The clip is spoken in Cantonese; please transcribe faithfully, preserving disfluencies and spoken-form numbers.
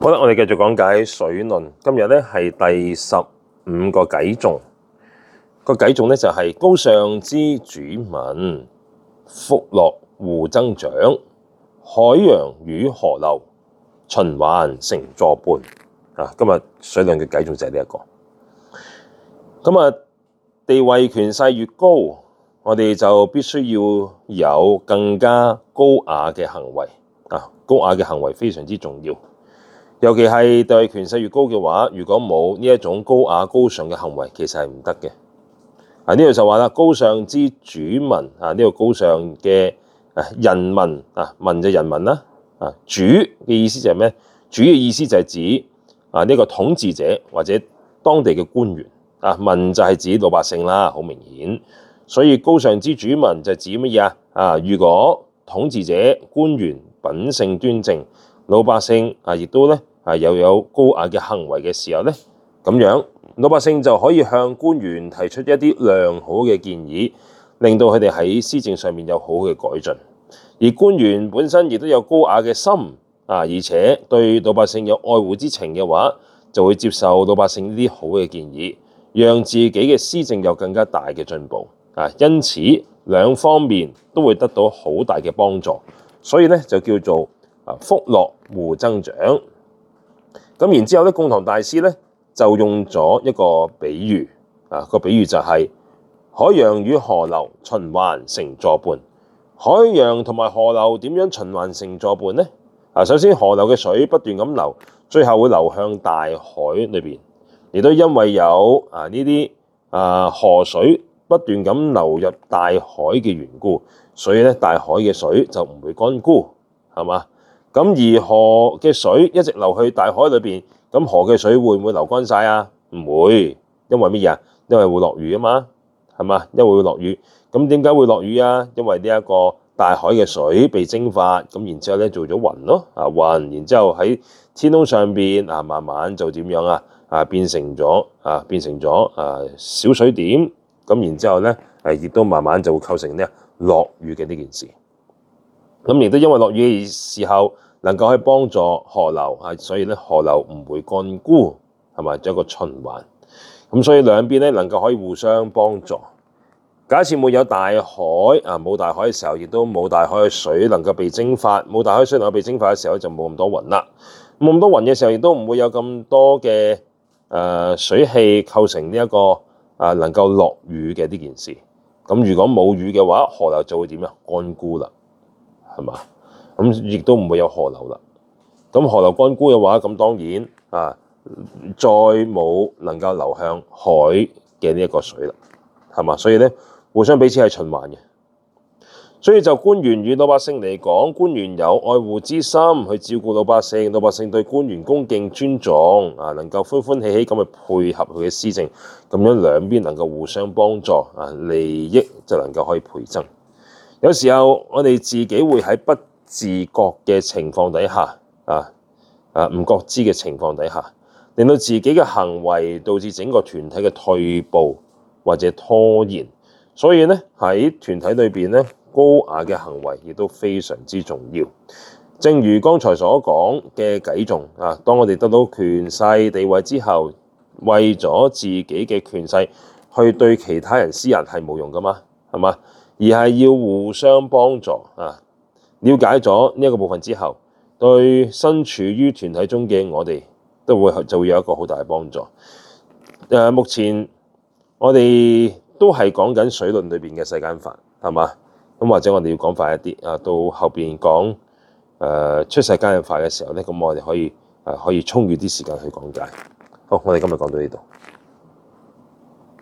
好啦，我哋繼續講解水論。今日咧係第十五個偈頌，個偈頌咧就係、是、高尚之主文，福樂互增長，海洋與河流循環成座伴。啊，今日水論嘅偈頌就係呢一個。咁啊，地位權勢越高，我哋就必須要有更加高雅嘅行為。啊，高雅嘅行為非常之重要。尤其係地位權勢越高嘅話，如果冇呢一種高雅高尚嘅行為，其實係唔得嘅。啊，呢度就話啦，高尚之主文啊，呢個高尚嘅啊人民啊，民就人民啦。啊，主嘅意思就係咩？主嘅意思就係指啊呢個統治者或者當地嘅官員。啊，民就係指老百姓啦，好明顯。所以高尚之主文就係指乜嘢啊？啊，如果統治者官員品性端正，老百姓啊，亦都咧啊又有高雅嘅行為嘅時候咧，咁樣老百姓就可以向官員提出一啲良好嘅建議，令到佢哋喺施政上面有好嘅改進。而官員本身亦都有高雅嘅心啊，而且對老百姓有愛護之情嘅話，就會接受老百姓呢啲好嘅建議，讓自己嘅施政有更加大嘅進步啊。因此兩方面都會得到好大嘅幫助，所以咧就叫做啊，福樂互增長。咁然之後咧，貢唐大師咧就用咗一個比喻啊，個比喻就係海洋與河流循環成座伴。海洋同埋河流點樣循環成座伴呢？啊，首先河流嘅水不斷咁流，最後會流向大海裏邊。亦都因為有啊呢啲啊河水不斷咁流入大海嘅緣故，所以咧大海嘅水就唔會乾枯，係嘛？咁而河嘅水一直流去大海裏邊，咁河嘅水會唔會流乾晒啊？唔會，因為乜嘢啊？因為會落雨啊嘛，係嘛？因為會落雨。咁點解會落雨啊？因為呢一個大海嘅水被蒸發，咁然之後咧做咗雲咯，啊雲，然之後喺天空上邊啊慢慢就點樣啊？啊變成咗啊變成咗啊小水點，咁然之後咧誒亦都慢慢就會構成咧落雨嘅呢件事。咁亦都因為落雨嘅時候，能夠去幫助河流，啊，所以咧河流唔會乾枯，係咪？有一個循環。咁所以兩邊咧能夠可以互相幫助。假設沒有大海啊，冇大海嘅時候，亦都冇大海嘅水能夠被蒸發，冇大海水能夠被蒸發嘅時候，就冇咁多雲啦。冇咁多雲嘅時候，亦都唔會有咁多嘅誒、呃、水氣構成呢、這、一個啊、呃、能夠落雨嘅呢件事。咁如果冇雨嘅話，河流就會點啊？乾枯啦。係嘛？咁亦都唔會有河流啦。咁河流乾枯嘅話，咁當然啊，再冇能夠流向海嘅呢一個水啦，係嘛？所以咧，互相彼此係循環嘅。所以就官員與老百姓嚟講，官員有愛護之心去照顧老百姓，老百姓對官員恭敬尊重啊，能夠歡歡喜喜咁去配合佢嘅施政，咁樣兩邊能夠互相幫助啊，利益就能夠可以倍增。有時候我哋自己會喺不自覺嘅情況底下，啊啊唔覺知嘅情況底下，令到自己嘅行為導致整個團體嘅退步或者拖延。所以咧喺團體裏邊咧，高雅嘅行為亦都非常之重要。正如剛才所講嘅偈頌啊，當我哋得到權勢地位之後，為咗自己嘅權勢去對其他人施壓係冇用噶嘛，係嘛？而係要互相幫助啊！了解咗呢一個部分之後，對身處於團體中嘅我哋都會就會有一個好大嘅幫助。誒、啊，目前我哋都係講緊水論裏邊嘅世間法，係嘛？咁或者我哋要講快一啲啊，到後邊講誒、呃、出世間嘅法嘅時候咧，咁我哋可以誒、啊、可以充裕啲時間去講解。好，我哋今日講到呢度。